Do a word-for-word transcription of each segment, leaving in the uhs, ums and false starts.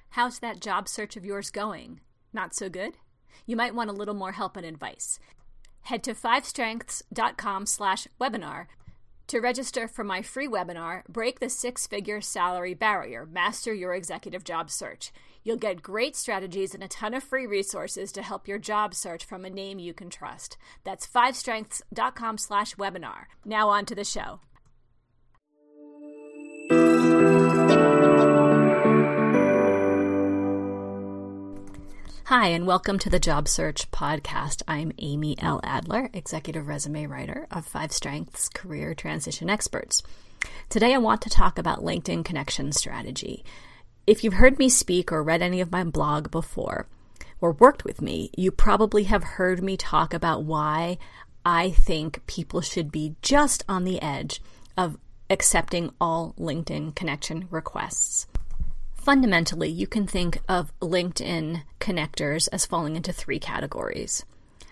How's that job search of yours going? Not so good? You might want a little more help and advice. Head to fivestrengths.com slash webinar to register for my free webinar, Break the Six-Figure Salary Barrier, Master Your Executive Job Search. You'll get great strategies and a ton of free resources to help your job search from a name you can trust. That's fivestrengths.com slash webinar. Now on to the show. Hi, and welcome to the Job Search Podcast. I'm Amy L. Adler, Executive Resume Writer of Five Strengths Career Transition Experts. Today I want to talk about LinkedIn connection strategy. If you've heard me speak or read any of my blog before or worked with me, you probably have heard me talk about why I think people should be just on the edge of accepting all LinkedIn connection requests. Fundamentally, you can think of LinkedIn connectors as falling into three categories.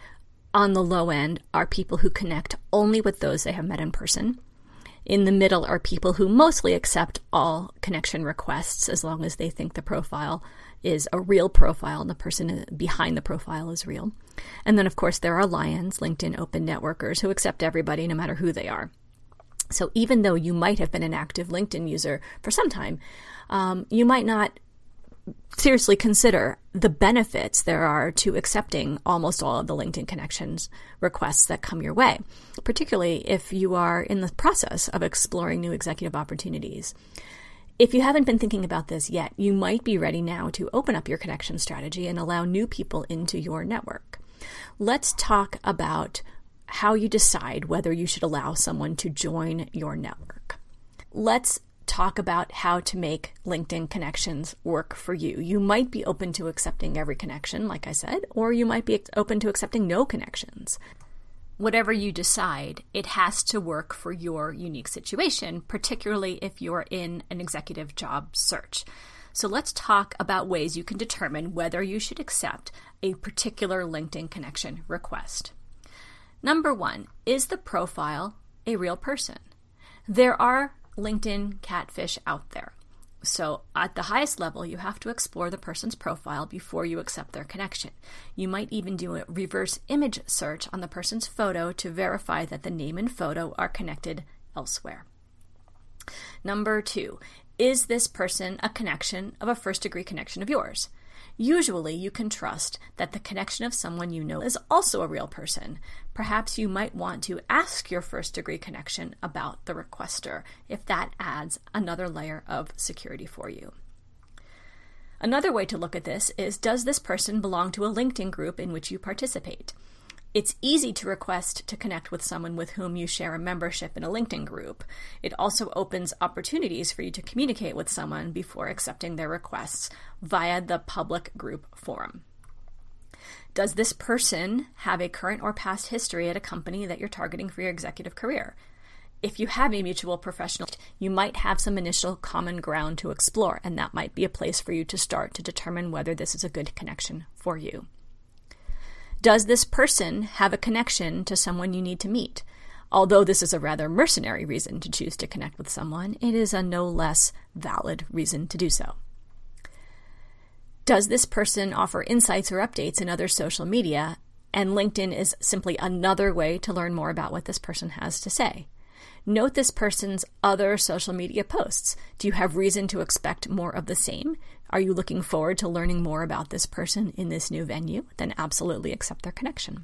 On the low end are people who connect only with those they have met in person. In the middle are people who mostly accept all connection requests as long as they think the profile is a real profile and the person behind the profile is real. And then, of course, there are lions, LinkedIn open networkers, who accept everybody no matter who they are. So even though you might have been an active LinkedIn user for some time, um, you might not seriously consider the benefits there are to accepting almost all of the LinkedIn connections requests that come your way, particularly if you are in the process of exploring new executive opportunities. If you haven't been thinking about this yet, you might be ready now to open up your connection strategy and allow new people into your network. Let's talk about how you decide whether you should allow someone to join your network. Let's talk about how to make LinkedIn connections work for you. You might be open to accepting every connection, like I said, or you might be open to accepting no connections. Whatever you decide, it has to work for your unique situation, particularly if you're in an executive job search. So let's talk about ways you can determine whether you should accept a particular LinkedIn connection request. Number one, is the profile a real person? There are LinkedIn catfish out there. So at the highest level, you have to explore the person's profile before you accept their connection. You might even do a reverse image search on the person's photo to verify that the name and photo are connected elsewhere. Number two, is this person a connection of a first-degree connection of yours? Usually, you can trust that the connection of someone you know is also a real person. Perhaps you might want to ask your first-degree connection about the requester, if that adds another layer of security for you. Another way to look at this is, does this person belong to a LinkedIn group in which you participate? It's easy to request to connect with someone with whom you share a membership in a LinkedIn group. It also opens opportunities for you to communicate with someone before accepting their requests via the public group forum. Does this person have a current or past history at a company that you're targeting for your executive career? If you have a mutual professional, you might have some initial common ground to explore, and that might be a place for you to start to determine whether this is a good connection for you. Does this person have a connection to someone you need to meet? Although this is a rather mercenary reason to choose to connect with someone, it is a no less valid reason to do so. Does this person offer insights or updates in other social media, and LinkedIn is simply another way to learn more about what this person has to say? Note this person's other social media posts. Do you have reason to expect more of the same? Are you looking forward to learning more about this person in this new venue? Then absolutely accept their connection.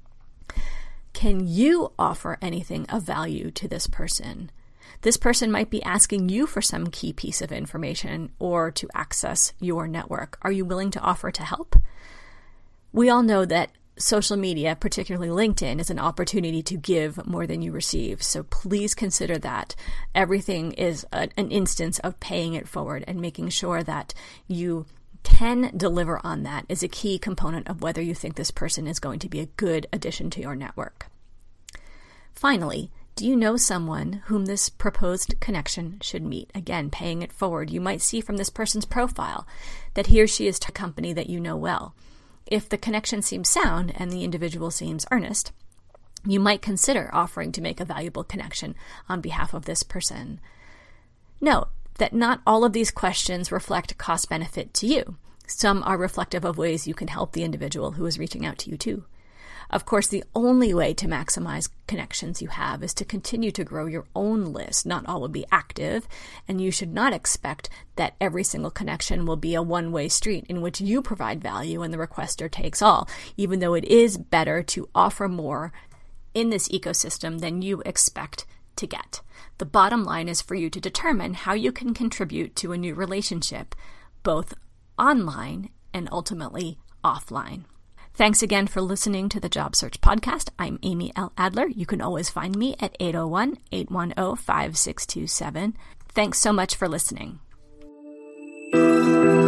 Can you offer anything of value to this person? This person might be asking you for some key piece of information or to access your network. Are you willing to offer to help? We all know that social media, particularly LinkedIn, is an opportunity to give more than you receive. So please consider that. Everything is a, an instance of paying it forward, and making sure that you can deliver on that is a key component of whether you think this person is going to be a good addition to your network. Finally, do you know someone whom this proposed connection should meet? Again, paying it forward. You might see from this person's profile that he or she is to a company that you know well. If the connection seems sound and the individual seems earnest, you might consider offering to make a valuable connection on behalf of this person. Note, that not all of these questions reflect cost benefit to you. Some are reflective of ways you can help the individual who is reaching out to you too. Of course, the only way to maximize connections you have is to continue to grow your own list. Not all will be active, and you should not expect that every single connection will be a one-way street in which you provide value and the requester takes all, even though it is better to offer more in this ecosystem than you expect to get. The bottom line is for you to determine how you can contribute to a new relationship, both online and ultimately offline. Thanks again for listening to the Job Search Podcast. I'm Amy L. Adler. You can always find me at eight oh one, eight one oh, five six two seven. Thanks so much for listening.